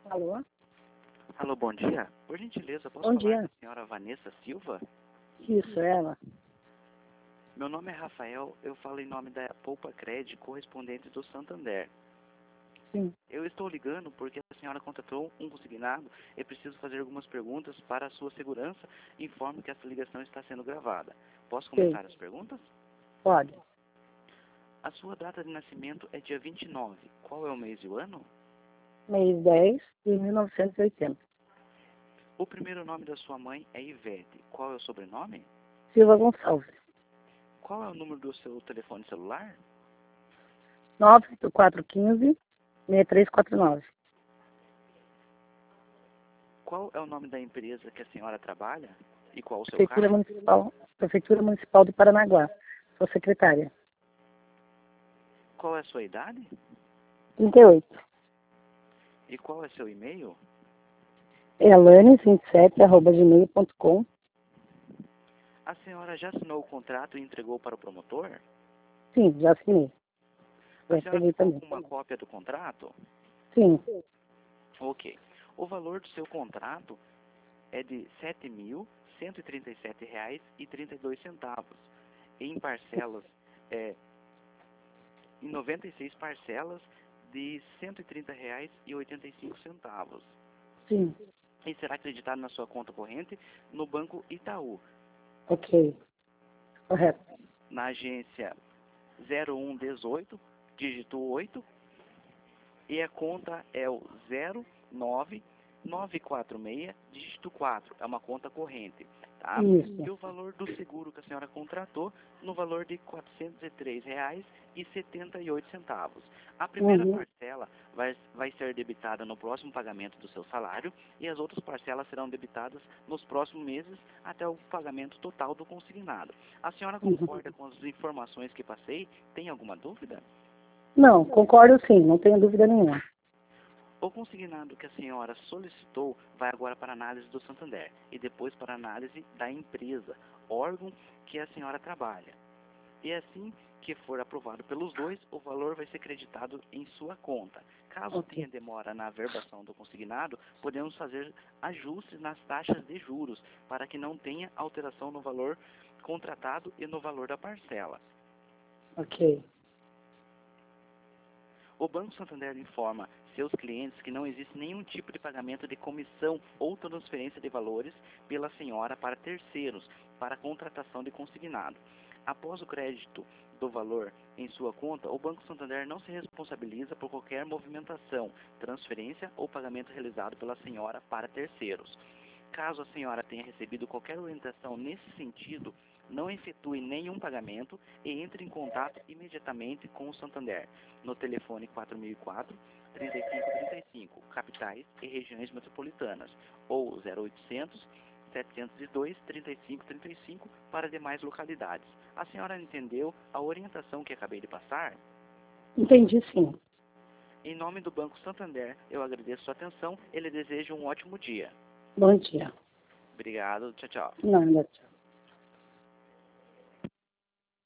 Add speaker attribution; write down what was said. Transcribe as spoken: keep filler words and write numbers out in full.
Speaker 1: Alô?
Speaker 2: Alô, bom dia. Por gentileza, posso
Speaker 1: Bom
Speaker 2: falar
Speaker 1: dia.
Speaker 2: com a senhora Vanessa Silva?
Speaker 1: Isso, ela.
Speaker 2: Meu nome é Rafael, eu falo em nome da Poupa Cred, correspondente do Santander.
Speaker 1: Sim.
Speaker 2: Eu estou ligando porque a senhora contratou um consignado e preciso fazer algumas perguntas para a sua segurança. Informo que essa ligação está sendo gravada. Posso começar
Speaker 1: Sim.
Speaker 2: as perguntas?
Speaker 1: Pode.
Speaker 2: A sua data de nascimento é dia vinte e nove. Qual é o mês e o ano?
Speaker 1: Mês dez de mil novecentos e oitenta.
Speaker 2: O primeiro nome da sua mãe é Ivete. Qual é o sobrenome?
Speaker 1: Silva Gonçalves.
Speaker 2: Qual é o número do seu telefone celular?
Speaker 1: nove quatro um cinco, seis três quatro nove.
Speaker 2: Qual é o nome da empresa que a senhora trabalha? E qual o seu
Speaker 1: Prefeitura
Speaker 2: cargo?
Speaker 1: Municipal, Prefeitura Municipal de Paranaguá. Sou secretária.
Speaker 2: Qual é a sua idade?
Speaker 1: trinta e oito.
Speaker 2: E qual é seu e-mail?
Speaker 1: Elanes vinte e sete, arroba gmail ponto com.
Speaker 2: A senhora já assinou o contrato e entregou para o promotor?
Speaker 1: Sim, já assinei. Já
Speaker 2: A senhora
Speaker 1: entreguei
Speaker 2: ficou
Speaker 1: também.
Speaker 2: com uma cópia do contrato?
Speaker 1: Sim.
Speaker 2: Ok. O valor do seu contrato é de sete mil cento e trinta e sete reais e trinta e dois centavos. Em parcelas, é, em noventa e seis parcelas de cento e trinta reais e oitenta e cinco centavos.
Speaker 1: Sim.
Speaker 2: E será acreditado na sua conta corrente no Banco Itaú,
Speaker 1: Ok. Correto.
Speaker 2: na agência zero um dezoito, dígito oito, e a conta é o zero nove nove quatro seis, dígito quatro. É uma conta corrente, tá?
Speaker 1: Isso.
Speaker 2: E o valor do seguro que a senhora contratou no valor de quatrocentos e três reais e setenta e oito centavos. A primeira
Speaker 1: Uhum.
Speaker 2: parcela vai, vai ser debitada no próximo pagamento do seu salário e as outras parcelas serão debitadas nos próximos meses até o pagamento total do consignado. A senhora
Speaker 1: Uhum.
Speaker 2: concorda com as informações que passei? Tem alguma dúvida?
Speaker 1: Não, concordo sim, não tenho dúvida nenhuma.
Speaker 2: O consignado que a senhora solicitou vai agora para a análise do Santander e depois para a análise da empresa, órgão que a senhora trabalha. E assim que for aprovado pelos dois, o valor vai ser creditado em sua conta. Caso
Speaker 1: Ok.
Speaker 2: tenha demora na averbação do consignado, podemos fazer ajustes nas taxas de juros para que não tenha alteração no valor contratado e no valor da parcela.
Speaker 1: Ok.
Speaker 2: O Banco Santander informa seus clientes que não existe nenhum tipo de pagamento de comissão ou transferência de valores pela senhora para terceiros para a contratação de consignado. Após o crédito do valor em sua conta, o Banco Santander não se responsabiliza por qualquer movimentação, transferência ou pagamento realizado pela senhora para terceiros. Caso a senhora tenha recebido qualquer orientação nesse sentido, não efetue nenhum pagamento e entre em contato imediatamente com o Santander, no telefone quatro mil e quatro, trinta e cinco trinta e cinco, capitais e regiões metropolitanas, ou zero oitocentos, setecentos e dois, trinta e cinco trinta e cinco para demais localidades. A senhora entendeu a orientação que acabei de passar?
Speaker 1: Entendi sim.
Speaker 2: Em nome do Banco Santander, eu agradeço sua atenção e lhe desejo um ótimo dia.
Speaker 1: Bom dia.
Speaker 2: Obrigado, tchau, tchau.
Speaker 1: Nada, tchau.